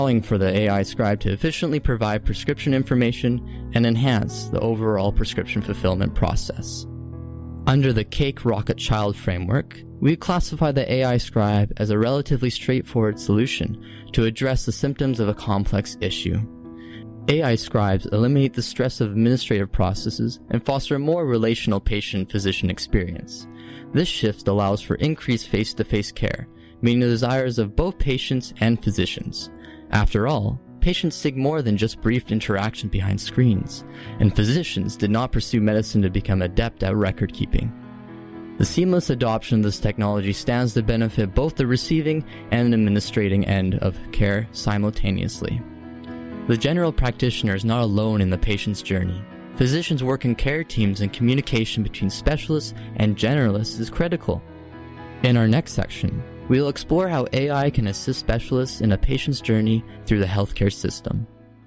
allowing for the AI scribe to efficiently provide prescription information and enhance the overall prescription fulfillment process. Under the Cake Rocket Child framework, we classify the AI scribe as a relatively straightforward solution to address the symptoms of a complex issue. AI scribes eliminate the stress of administrative processes and foster a more relational patient-physician experience. This shift allows for increased face-to-face care, meeting the desires of both patients and physicians. After all, patients seek more than just brief interaction behind screens, and physicians did not pursue medicine to become adept at record-keeping. The seamless adoption of this technology stands to benefit both the receiving and administrating end of care simultaneously. The general practitioner is not alone in the patient's journey. Physicians work in care teams, and communication between specialists and generalists is critical. In our next section, we will explore how AI can assist specialists in a patient's journey through the healthcare system.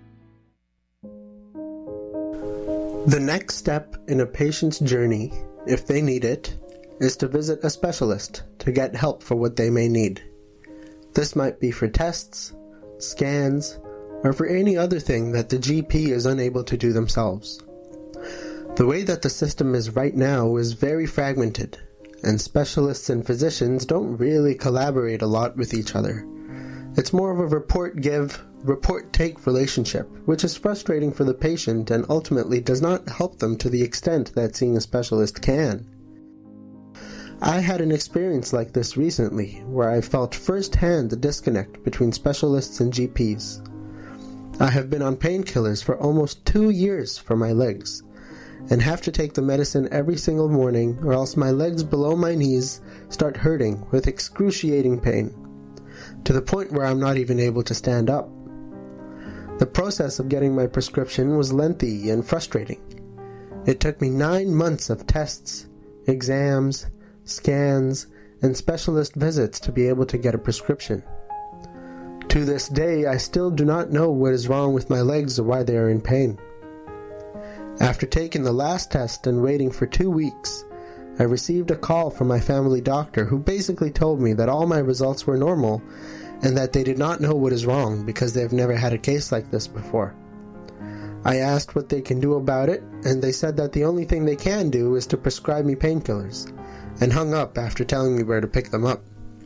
The next step in a patient's journey, if they need it, is to visit a specialist to get help for what they may need. This might be for tests, scans, or for any other thing that the GP is unable to do themselves. The way that the system is right now is very fragmented, and specialists and physicians don't really collaborate a lot with each other. It's more of a report-give, report-take relationship, which is frustrating for the patient and ultimately does not help them to the extent that seeing a specialist can. I had an experience like this recently, where I felt firsthand the disconnect between specialists and GPs. I have been on painkillers for almost 2 years for my legs, and have to take the medicine every single morning, or else my legs below my knees start hurting with excruciating pain, to the point where I'm not even able to stand up. The process of getting my prescription was lengthy and frustrating. It took me 9 months of tests, exams, scans, and specialist visits to be able to get a prescription. To this day, I still do not know what is wrong with my legs or why they are in pain. After taking the last test and waiting for 2 weeks, I received a call from my family doctor who basically told me that all my results were normal and that they did not know what is wrong because they have never had a case like this before. I asked what they can do about it, and they said that the only thing they can do is to prescribe me painkillers, and hung up after telling me where to pick them up.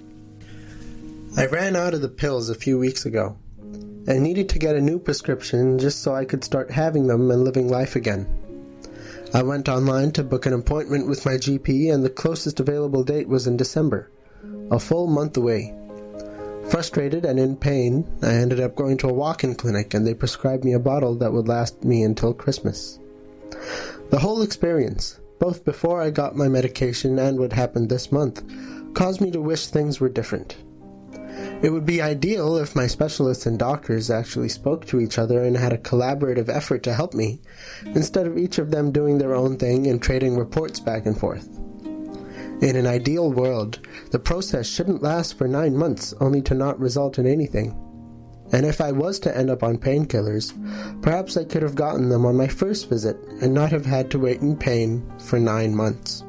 I ran out of the pills a few weeks ago. I needed to get a new prescription just so I could start having them and living life again. I went online to book an appointment with my GP, and the closest available date was in December, a full month away. Frustrated and in pain, I ended up going to a walk-in clinic, and they prescribed me a bottle that would last me until Christmas. The whole experience, both before I got my medication and what happened this month, caused me to wish things were different. It would be ideal if my specialists and doctors actually spoke to each other and had a collaborative effort to help me, instead of each of them doing their own thing and trading reports back and forth. In an ideal world, the process shouldn't last for 9 months only to not result in anything. And if I was to end up on painkillers, perhaps I could have gotten them on my first visit and not have had to wait in pain for 9 months.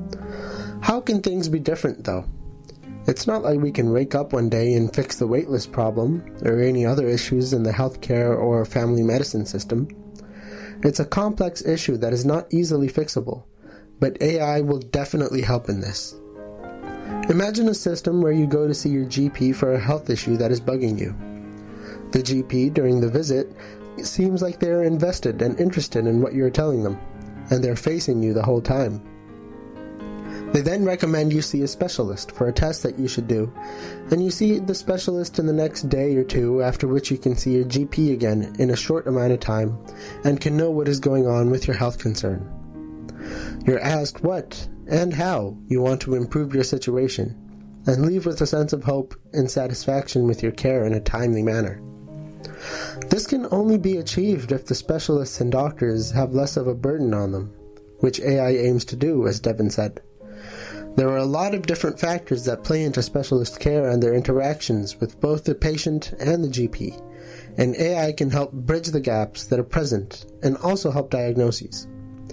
How can things be different, though? It's not like we can wake up one day and fix the waitlist problem, or any other issues in the healthcare or family medicine system. It's a complex issue that is not easily fixable, but AI will definitely help in this. Imagine a system where you go to see your GP for a health issue that is bugging you. The GP, during the visit, seems like they are invested and interested in what you are telling them, and they're facing you the whole time. They then recommend you see a specialist for a test that you should do, and you see the specialist in the next day or two, after which you can see your GP again in a short amount of time, and can know what is going on with your health concern. You're asked what and how you want to improve your situation, and leave with a sense of hope and satisfaction with your care in a timely manner. This can only be achieved if the specialists and doctors have less of a burden on them, which AI aims to do, as Devin said. There are a lot of different factors that play into specialist care and their interactions with both the patient and the GP, and AI can help bridge the gaps that are present and also help diagnoses.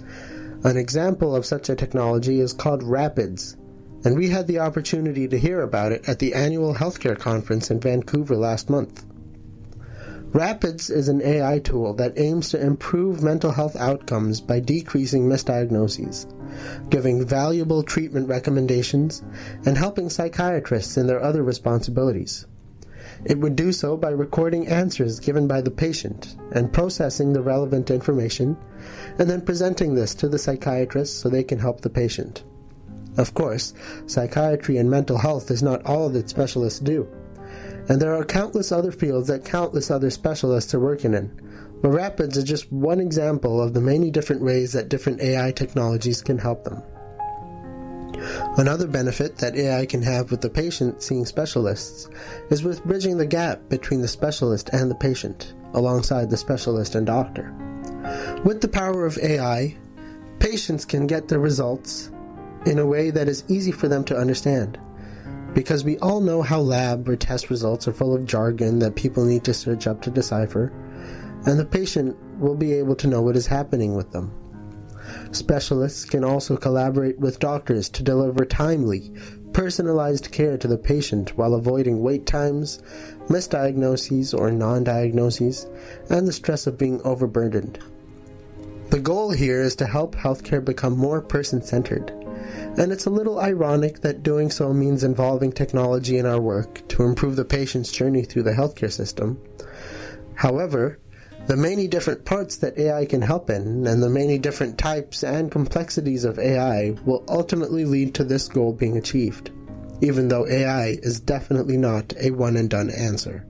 An example of such a technology is called Rapids, and we had the opportunity to hear about it at the annual healthcare conference in Vancouver last month. Rapids is an AI tool that aims to improve mental health outcomes by decreasing misdiagnoses, giving valuable treatment recommendations, and helping psychiatrists in their other responsibilities. It would do so by recording answers given by the patient and processing the relevant information, and then presenting this to the psychiatrist so they can help the patient. Of course, psychiatry and mental health is not all that specialists do, and there are countless other fields that countless other specialists are working in, but Rapids is just one example of the many different ways that different AI technologies can help them. Another benefit that AI can have with the patient seeing specialists is with bridging the gap between the specialist and the patient, alongside the specialist and doctor. With the power of AI, patients can get their results in a way that is easy for them to understand, because we all know how lab or test results are full of jargon that people need to search up to decipher, and the patient will be able to know what is happening with them. Specialists can also collaborate with doctors to deliver timely, personalized care to the patient while avoiding wait times, misdiagnoses or non-diagnoses, and the stress of being overburdened. The goal here is to help healthcare become more person-centered, and it's a little ironic that doing so means involving technology in our work to improve the patient's journey through the healthcare system. However, the many different parts that AI can help in, and the many different types and complexities of AI will ultimately lead to this goal being achieved, even though AI is definitely not a one-and-done answer.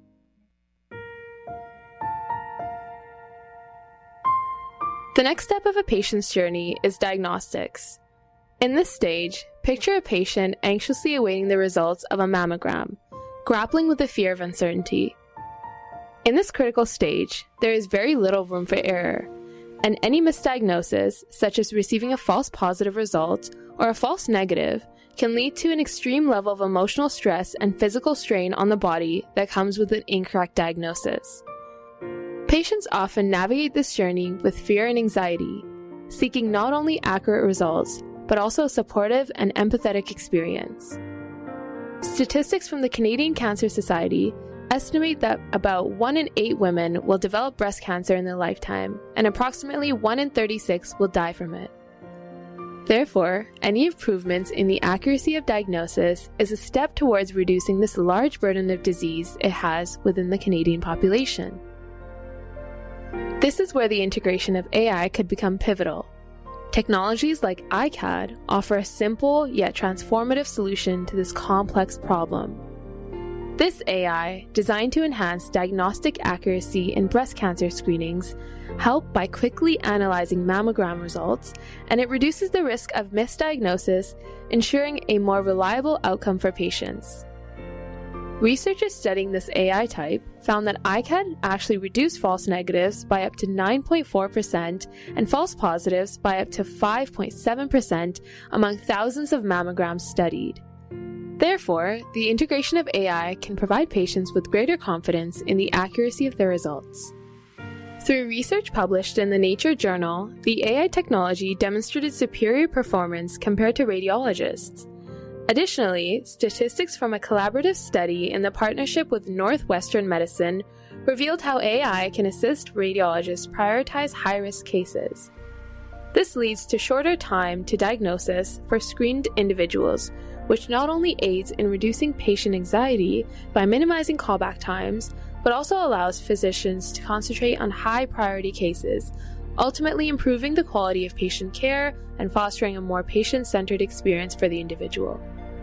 The next step of a patient's journey is diagnostics. In this stage, picture a patient anxiously awaiting the results of a mammogram, grappling with the fear of uncertainty. In this critical stage, there is very little room for error, and any misdiagnosis, such as receiving a false positive result or a false negative, can lead to an extreme level of emotional stress and physical strain on the body that comes with an incorrect diagnosis. Patients often navigate this journey with fear and anxiety, seeking not only accurate results, but also a supportive and empathetic experience. Statistics from the Canadian Cancer Society estimate that about 1 in 8 women will develop breast cancer in their lifetime, and approximately 1 in 36 will die from it. Therefore, any improvements in the accuracy of diagnosis is a step towards reducing this large burden of disease it has within the Canadian population. This is where the integration of AI could become pivotal. Technologies like iCAD offer a simple yet transformative solution to this complex problem. This AI, designed to enhance diagnostic accuracy in breast cancer screenings, help by quickly analyzing mammogram results, and it reduces the risk of misdiagnosis, ensuring a more reliable outcome for patients. Researchers studying this AI type found that iCAD actually reduced false negatives by up to 9.4% and false positives by up to 5.7% among thousands of mammograms studied. Therefore, the integration of AI can provide patients with greater confidence in the accuracy of their results. Through research published in the Nature journal, the AI technology demonstrated superior performance compared to radiologists. Additionally, statistics from a collaborative study in the partnership with Northwestern Medicine revealed how AI can assist radiologists prioritize high-risk cases. This leads to shorter time to diagnosis for screened individuals, which not only aids in reducing patient anxiety by minimizing callback times, but also allows physicians to concentrate on high-priority cases, ultimately improving the quality of patient care and fostering a more patient-centered experience for the individual.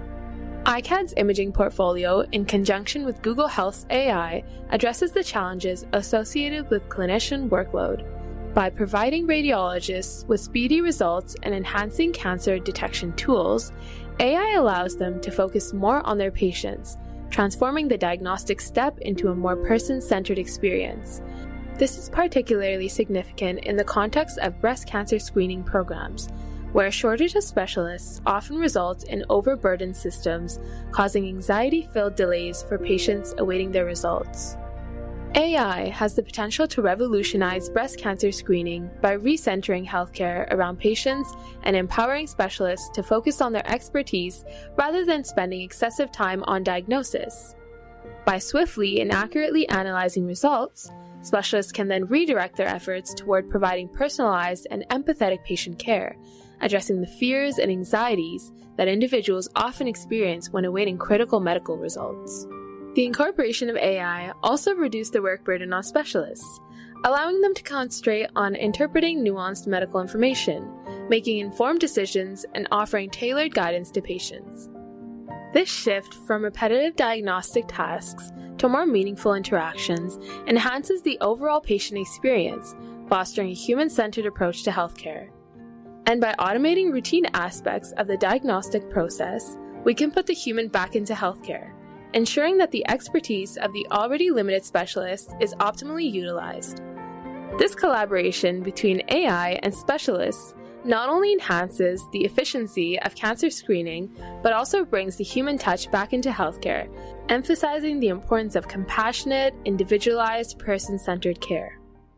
iCAD's imaging portfolio, in conjunction with Google Health's AI, addresses the challenges associated with clinician workload. By providing radiologists with speedy results and enhancing cancer detection tools, AI allows them to focus more on their patients, transforming the diagnostic step into a more person-centered experience. This is particularly significant in the context of breast cancer screening programs, where a shortage of specialists often results in overburdened systems, causing anxiety-filled delays for patients awaiting their results. AI has the potential to revolutionize breast cancer screening by recentering healthcare around patients and empowering specialists to focus on their expertise rather than spending excessive time on diagnosis. By swiftly and accurately analyzing results, specialists can then redirect their efforts toward providing personalized and empathetic patient care, addressing the fears and anxieties that individuals often experience when awaiting critical medical results. The incorporation of AI also reduced the work burden on specialists, allowing them to concentrate on interpreting nuanced medical information, making informed decisions, and offering tailored guidance to patients. This shift from repetitive diagnostic tasks to more meaningful interactions enhances the overall patient experience, fostering a human-centered approach to healthcare. And by automating routine aspects of the diagnostic process, we can put the human back into healthcare, ensuring that the expertise of the already limited specialist is optimally utilized. This collaboration between AI and specialists not only enhances the efficiency of cancer screening, but also brings the human touch back into healthcare, emphasizing the importance of compassionate, individualized, person-centered care.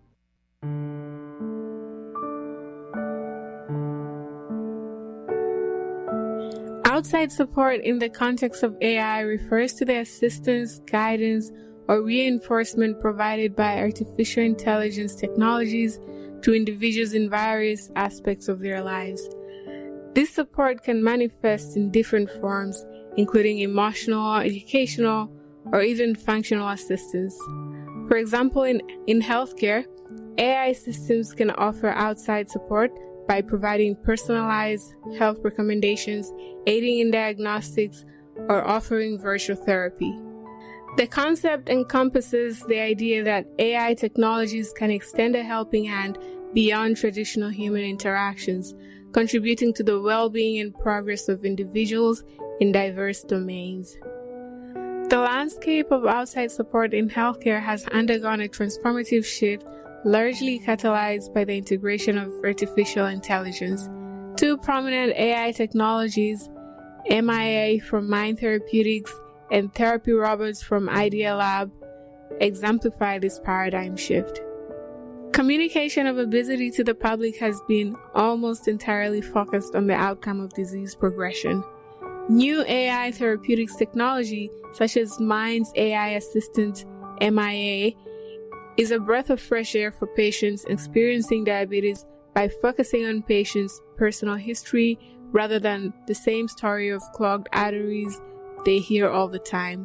Outside support in the context of AI refers to the assistance, guidance, or reinforcement provided by artificial intelligence technologies to individuals in various aspects of their lives. This support can manifest in different forms, including emotional, educational, or even functional assistance. For example, in healthcare, AI systems can offer outside support by providing personalized health recommendations, aiding in diagnostics, or offering virtual therapy. The concept encompasses the idea that AI technologies can extend a helping hand beyond traditional human interactions, contributing to the well-being and progress of individuals in diverse domains. The landscape of outside support in healthcare has undergone a transformative shift, largely catalyzed by the integration of artificial intelligence. Two prominent AI technologies, MIA from Mind Therapeutics and therapy robots from IdeaLab, exemplify this paradigm shift. Communication of obesity to the public has been almost entirely focused on the outcome of disease progression. New AI therapeutics technology, such as Mind's AI assistant, MIA, is a breath of fresh air for patients experiencing diabetes by focusing on patients' personal history rather than the same story of clogged arteries they hear all the time.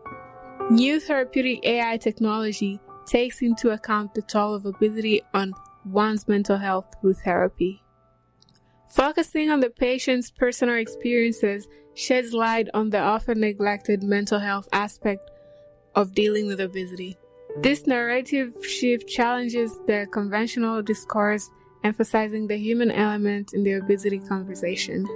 New therapeutic AI technology takes into account the toll of obesity on one's mental health through therapy. Focusing on the patient's personal experiences sheds light on the often neglected mental health aspect of dealing with obesity. This narrative shift challenges the conventional discourse, emphasizing the human element in the obesity conversation.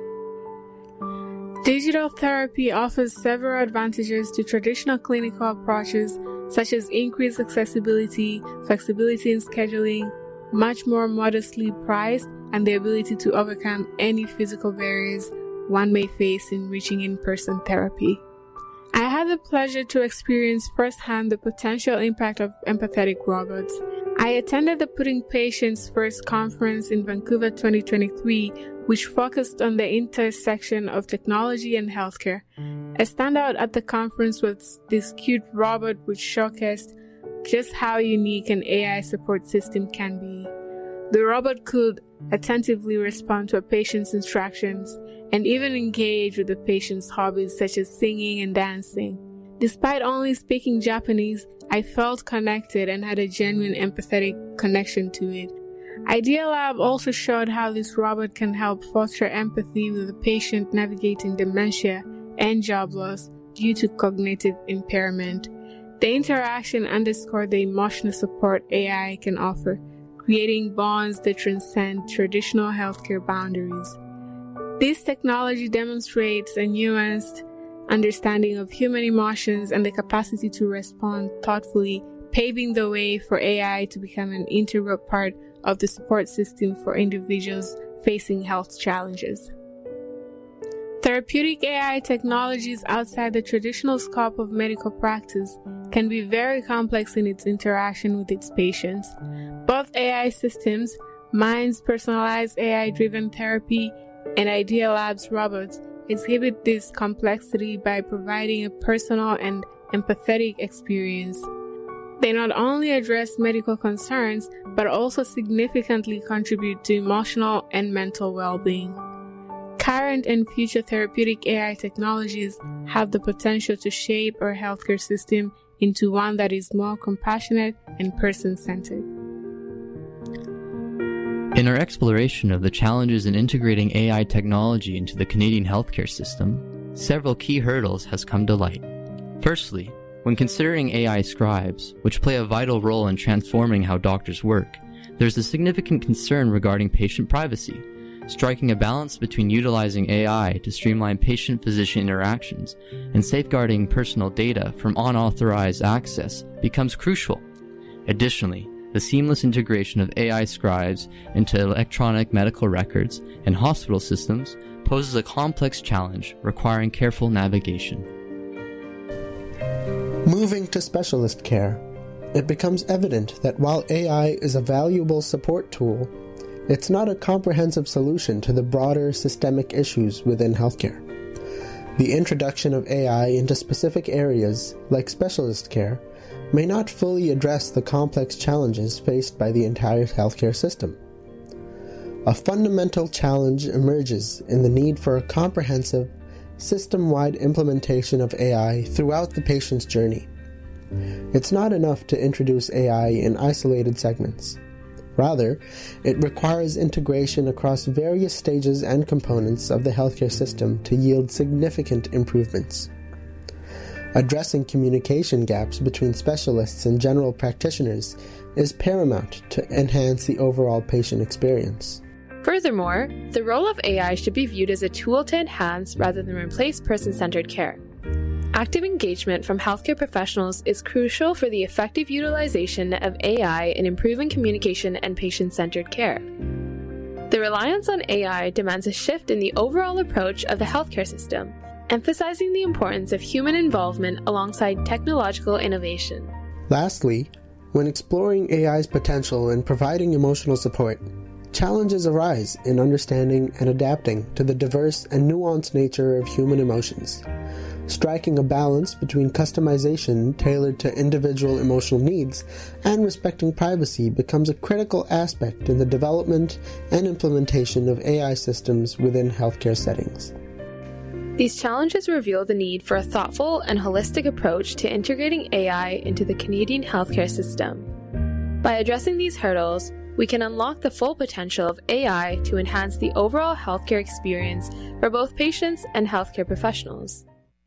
Digital therapy offers several advantages to traditional clinical approaches, such as increased accessibility, flexibility in scheduling, much more modestly priced, and the ability to overcome any physical barriers one may face in reaching in-person therapy. I had the pleasure to experience firsthand the potential impact of empathetic robots. I attended the Putting Patients First conference in Vancouver 2023, which focused on the intersection of technology and healthcare. A standout at the conference was this cute robot which showcased just how unique an AI support system can be. The robot could attentively respond to a patient's instructions and even engage with the patient's hobbies such as singing and dancing. Despite only speaking Japanese, I felt connected and had a genuine empathetic connection to it. IdeaLab also showed how this robot can help foster empathy with a patient navigating dementia and job loss due to cognitive impairment. The interaction underscored the emotional support AI can offer, creating bonds that transcend traditional healthcare boundaries. This technology demonstrates a nuanced understanding of human emotions and the capacity to respond thoughtfully, paving the way for AI to become an integral part of the support system for individuals facing health challenges. Therapeutic AI technologies outside the traditional scope of medical practice can be very complex in its interaction with its patients. Both AI systems, Mind's personalized AI-driven therapy and IdeaLab's robots, exhibit this complexity by providing a personal and empathetic experience. They not only address medical concerns, but also significantly contribute to emotional and mental well-being. Current and future therapeutic AI technologies have the potential to shape our healthcare system into one that is more compassionate and person-centered. In our exploration of the challenges in integrating AI technology into the Canadian healthcare system, several key hurdles has come to light. Firstly, when considering AI scribes, which play a vital role in transforming how doctors work, there's a significant concern regarding patient privacy. Striking a balance between utilizing AI to streamline patient-physician interactions and safeguarding personal data from unauthorized access becomes crucial. Additionally, the seamless integration of AI scribes into electronic medical records and hospital systems poses a complex challenge requiring careful navigation. Moving to specialist care, it becomes evident that while AI is a valuable support tool, it's not a comprehensive solution to the broader systemic issues within healthcare. The introduction of AI into specific areas, like specialist care, may not fully address the complex challenges faced by the entire healthcare system. A fundamental challenge emerges in the need for a comprehensive, system-wide implementation of AI throughout the patient's journey. It's not enough to introduce AI in isolated segments. Rather, it requires integration across various stages and components of the healthcare system to yield significant improvements. Addressing communication gaps between specialists and general practitioners is paramount to enhance the overall patient experience. Furthermore, the role of AI should be viewed as a tool to enhance rather than replace person-centered care. Active engagement from healthcare professionals is crucial for the effective utilization of AI in improving communication and patient-centered care. The reliance on AI demands a shift in the overall approach of the healthcare system, emphasizing the importance of human involvement alongside technological innovation. Lastly, when exploring AI's potential in providing emotional support, challenges arise in understanding and adapting to the diverse and nuanced nature of human emotions. Striking a balance between customization tailored to individual emotional needs and respecting privacy becomes a critical aspect in the development and implementation of AI systems within healthcare settings. These challenges reveal the need for a thoughtful and holistic approach to integrating AI into the Canadian healthcare system. By addressing these hurdles, we can unlock the full potential of AI to enhance the overall healthcare experience for both patients and healthcare professionals.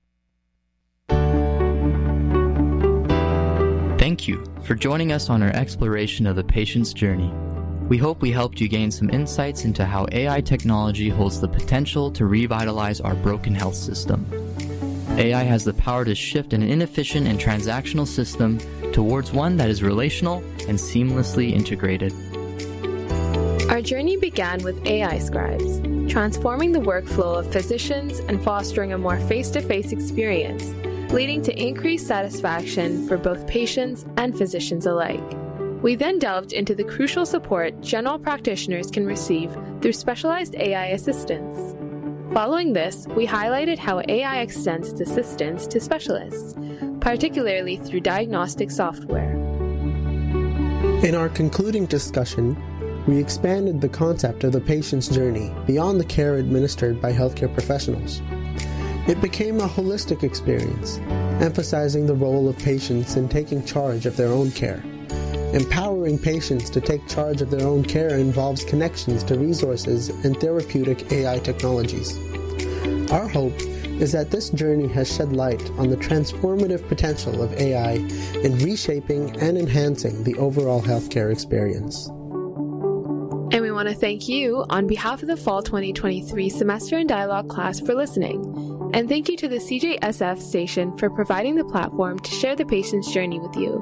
Thank you for joining us on our exploration of the patient's journey. We hope we helped you gain some insights into how AI technology holds the potential to revitalize our broken health system. AI has the power to shift an inefficient and transactional system towards one that is relational and seamlessly integrated. Our journey began with AI scribes, transforming the workflow of physicians and fostering a more face-to-face experience, leading to increased satisfaction for both patients and physicians alike. We then delved into the crucial support general practitioners can receive through specialized AI assistance. Following this, we highlighted how AI extends its assistance to specialists, particularly through diagnostic software. In our concluding discussion, we expanded the concept of the patient's journey beyond the care administered by healthcare professionals. It became a holistic experience, emphasizing the role of patients in taking charge of their own care. Empowering patients to take charge of their own care involves connections to resources and therapeutic AI technologies. Our hope is that this journey has shed light on the transformative potential of AI in reshaping and enhancing the overall healthcare experience. And we want to thank you on behalf of the Fall 2023 Semester in Dialogue class for listening. And thank you to the CJSF station for providing the platform to share the patient's journey with you.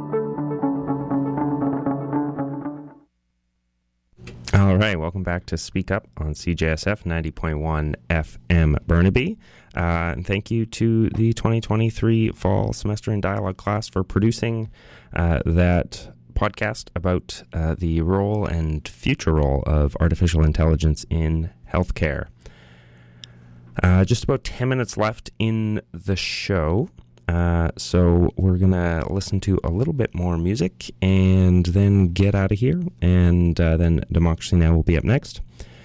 All right, welcome back to Speak Up on CJSF 90.1 FM Burnaby. And thank you to the 2023 Fall Semester in Dialogue class for producing that podcast about the role and future role of artificial intelligence in healthcare. Just about 10 minutes left in the show. So we're going to listen to a little bit more music and then get out of here. And then Democracy Now! Will be up next.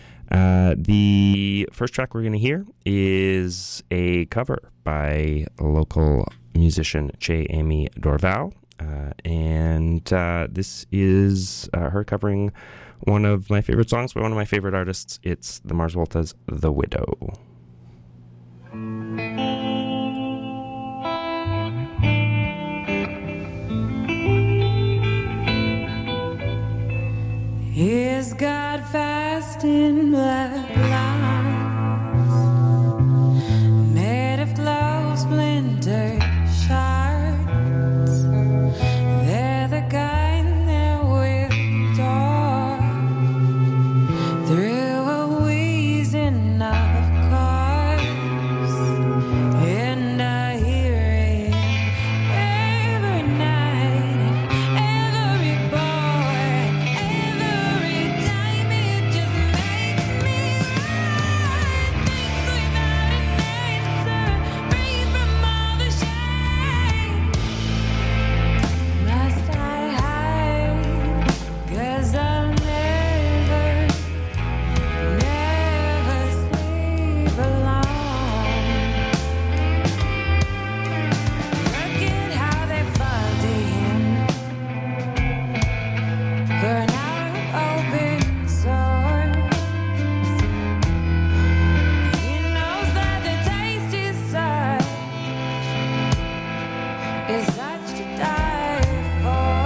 The first track we're going to hear is a cover by a local musician, Che Amy Dorval. And this is her covering one of my favorite songs by one of my favorite artists. It's the Mars Volta's The Widow. Is God fast in black lines, made of glow splintered shards? They're the kind that will talk through a wheezing of cars, and I hear it every night, every boy, every time. It just makes me run, things without an answer, free from all the shame. Must I hide? 'Cause I'll never sleep alone. Look at how they fall to him for an hour of open source. He knows that the taste is such to die for.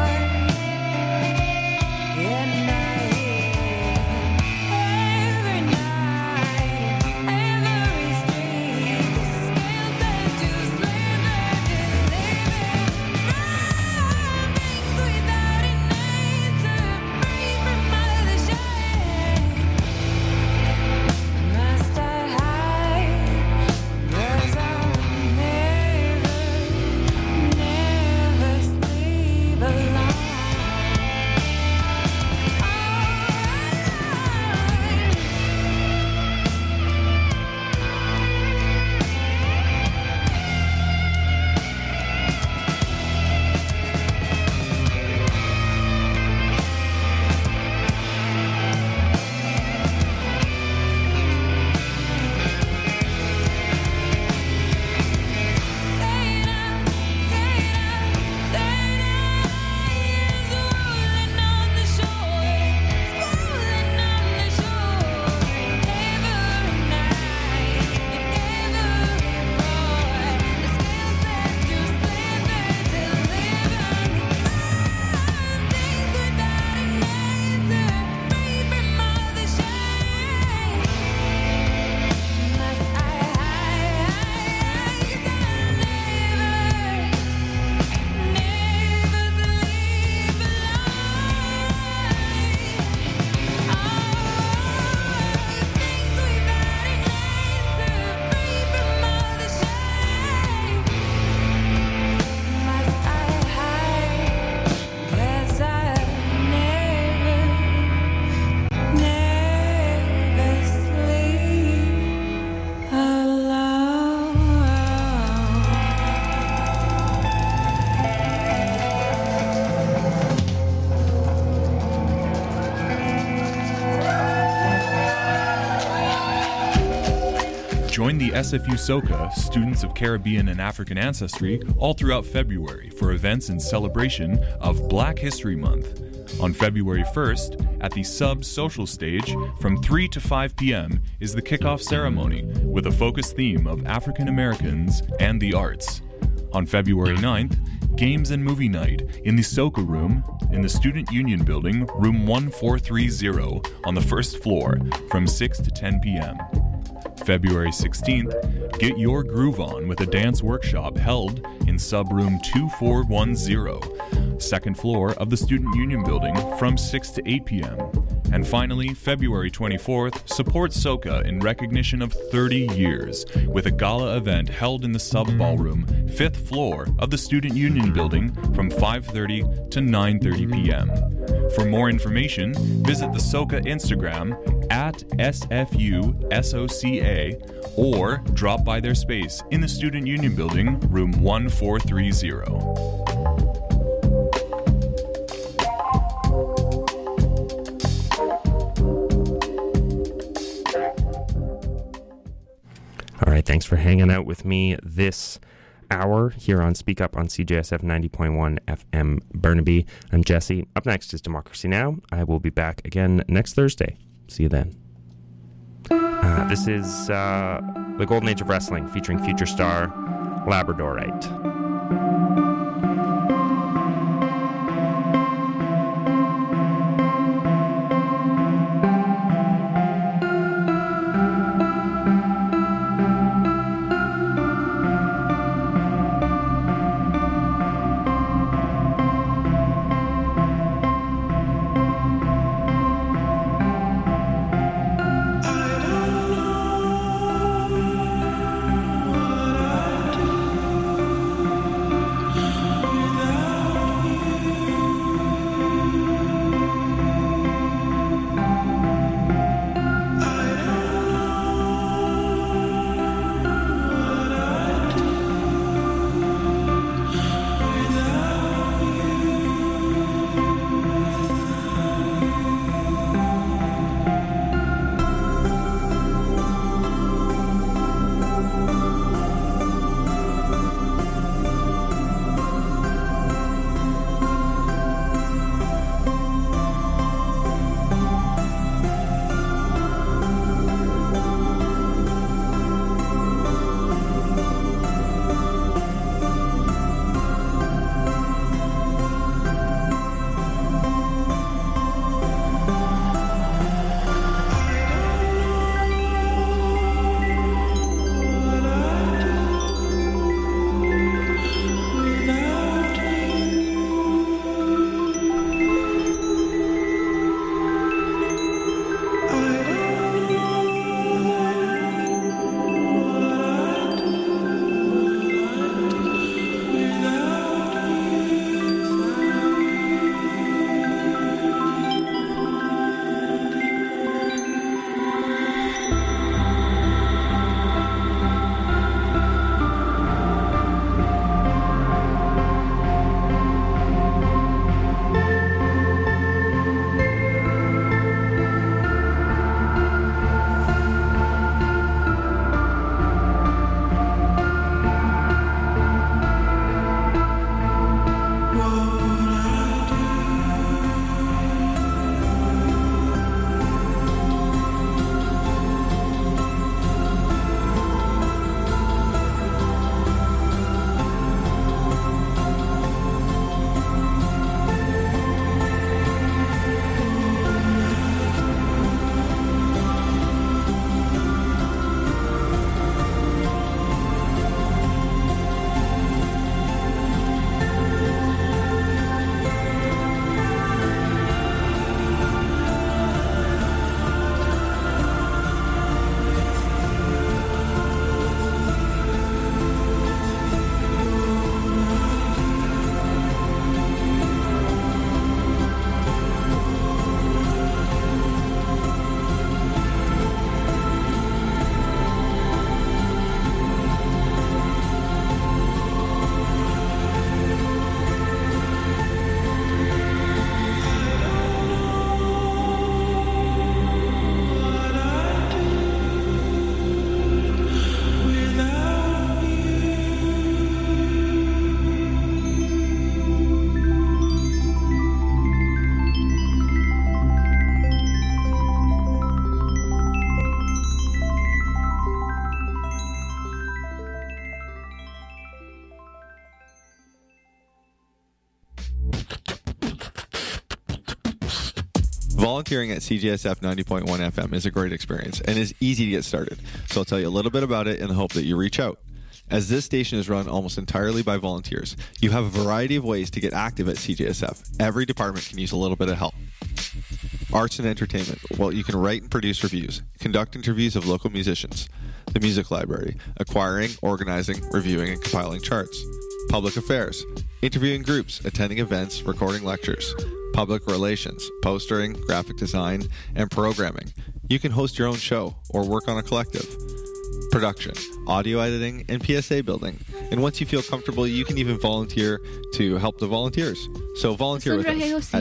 And I hear every night, every street, the scales that do slander to living. Run, things without an answer, free from all the shame. Must I hide? 'Cause I'll never sleep alone. Join the SFU SoCA, Students of Caribbean and African Ancestry, all throughout February for events in celebration of Black History Month. On February 1st, at the Sub Social Stage, from 3 to 5 p.m. is the kickoff ceremony with a focused theme of African Americans and the arts. On February 9th, Games and Movie Night in the SoCA Room in the Student Union Building, room 1430 on the first floor from 6 to 10 p.m. February 16th, get your groove on with a dance workshop held in Subroom 2410, second floor of the Student Union Building from 6 to 8 p.m. And finally, February 24th, support SOCA in recognition of 30 years with a gala event held in the sub-ballroom, 5th floor of the Student Union Building from 5:30 to 9:30 p.m. For more information, visit the SOCA Instagram at SFUSOCA or drop by their space in the Student Union Building, room 1430. All right, thanks for hanging out with me this hour here on Speak Up on CJSF 90.1 FM Burnaby. I'm Jesse. Up next is Democracy Now! I will be back again next Thursday. See you then. This is The Golden Age of Wrestling featuring future star Labradorite. Volunteering at CJSF 90.1 FM is a great experience and is easy to get started. So I'll tell you a little bit about it in the hope that you reach out. As this station is run almost entirely by volunteers, you have a variety of ways to get active at CJSF. Every department can use a little bit of help. Arts and entertainment. Well, you can write and produce reviews, conduct interviews of local musicians. The music library. Acquiring, organizing, reviewing, and compiling charts. Public affairs. Interviewing groups, attending events, recording lectures. Public relations, postering, graphic design, and programming. You can host your own show or work on a collective. Production, audio editing, and PSA building. And once you feel comfortable, you can even volunteer to help the volunteers. So volunteer with us at